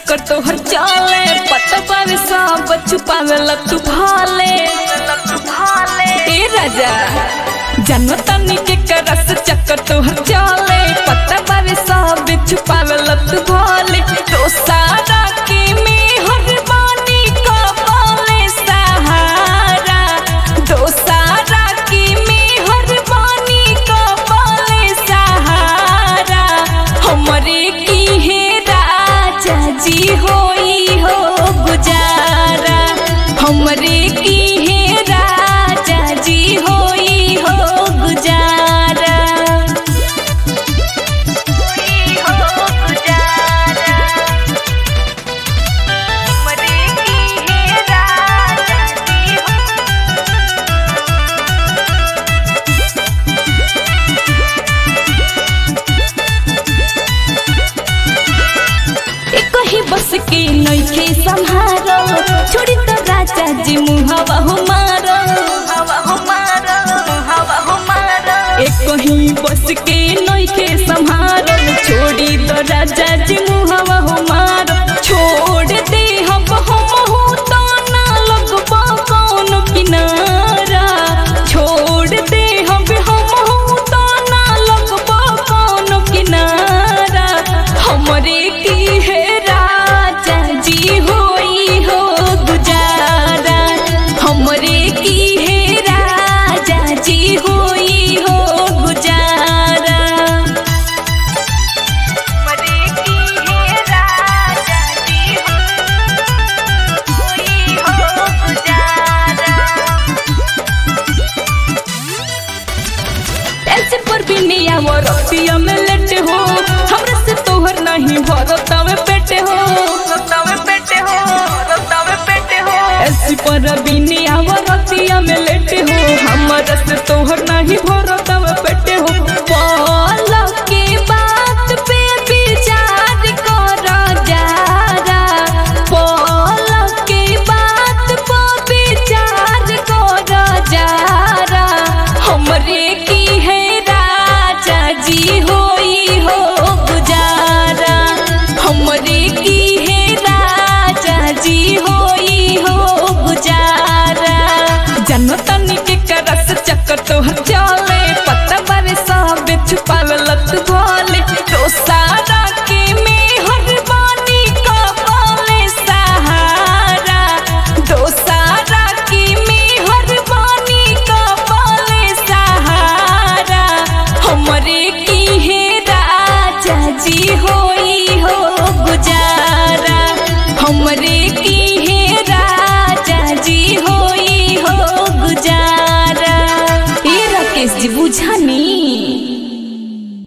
चक्कर तोहर चले पता पावे सब छुपावे लतु भाले ए राजा जनतनी के करस चक्कर तोहर चले पता पावे सब छुपावे लतु भाले तो सारा के में हर बानी का पाले सहारा तो सारा के में हर बानी का पाले सहारा हमरे की है राजा जी होई हो गुजारा हमरे की है राजा जी होई हो गुजारा हमरे की है राजा जी कहीं बस के नइखे संहारो छोड़ी तो राजा जी मुहावा हमारा एक कहीं बस के नइखे संहारो छोड़ी तो राजा जी मुहावा हमारा छोड़ दे हम हो तो ना लगबा कौन किनारा छोड़ दे हम हो तो ना लगबा कौन किनारा हमरे की है राजा जी होई हो गुजारा हमरे की है राजा जी होई हो गुजारा हमरे की है राजा जी होई हो गुजारा ऐसे पर भी नहीं आवो रतिया में लट हो हमरा से तोहर नहीं भरतावे पेटे हो ऐसी पर भी नहीं आवो रतिया में लट हो हमरा से तोहर नहीं भरतावे पेटे हो बोलो के बात पे विचार करो जरा बोलो के बात पे विचार करो जरा हमरे की है राजा जी होई हो गुजारा हमरे की है राजा जी होई हो गुजारा जनतनी के करस चक्कर तोहर चल